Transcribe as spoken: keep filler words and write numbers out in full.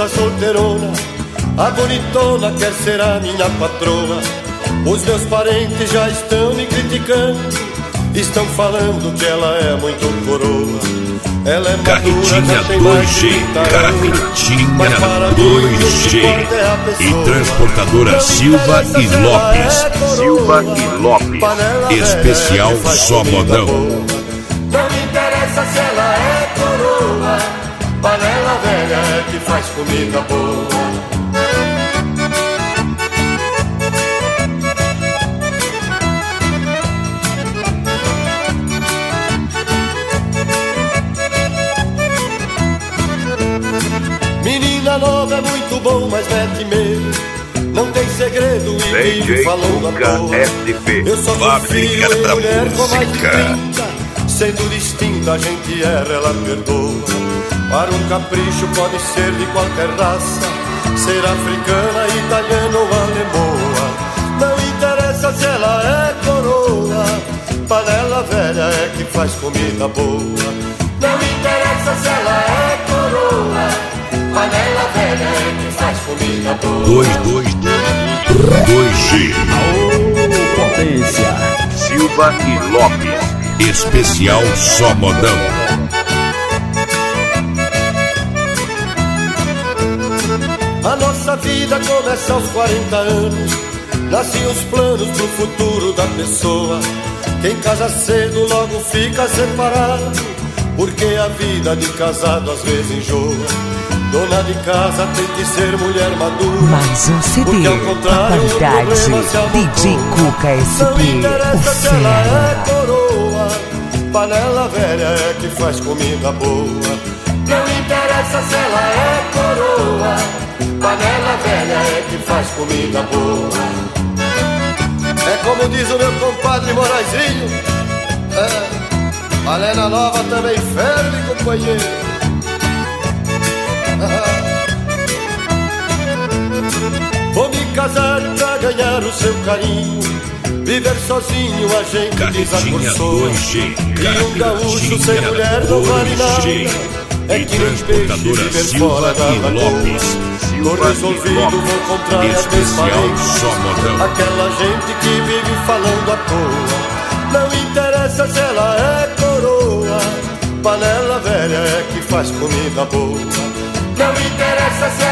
moça solteirona, a bonitona quer ser a minha patroa. Os meus parentes já estão me criticando, estão falando que ela é muito coroa. Ela é madura, já tem mais de trinta anos, mas para mim dois G é a pessoa. E transportadora Silva e Lopes. Silva e Lopes. Especial só modão. Não me interessa se ela é coroa, panela velha é que faz comida boa. Menina nova é muito bom, mas mete medo, não tem segredo e vive falando à toa. Eu só confio em mulher com mais de trinta, sendo distinta a gente erra, ela perdoa. Para um capricho pode ser de qualquer raça, ser africana, italiana ou alemoa. Não interessa se ela é coroa, panela velha é que faz comida boa. Não interessa se ela é coroa, panela velha é que faz comida boa. dois, dois, dois G. Aô, potência. Silva e Lopes. Especial só modão. A nossa vida começa aos quarenta anos, nascem os planos pro futuro da pessoa. Quem casa cedo logo fica separado, porque a vida de casado às vezes enjoa. Dona de casa tem que ser mulher madura. Mais um C D da qualidade D J Cuca S P. Não interessa se ela é coroa, panela velha é que faz comida boa. Não interessa se ela é coroa, panela velha é que faz comida boa. É como diz o meu compadre Moraizinho, é, panela nova também ferve, companheiro. Vou me casar pra ganhar o seu carinho, viver sozinho a gente desacorçoa. E um gaúcho sem mulher não vale nada, é que nem peixe viver fora da lagoa. Tô resolvido, vou comprar as minhas parentes, aquela gente que vive falando à toa. Não interessa se ela é coroa, panela velha é que faz comida boa. Não interessa se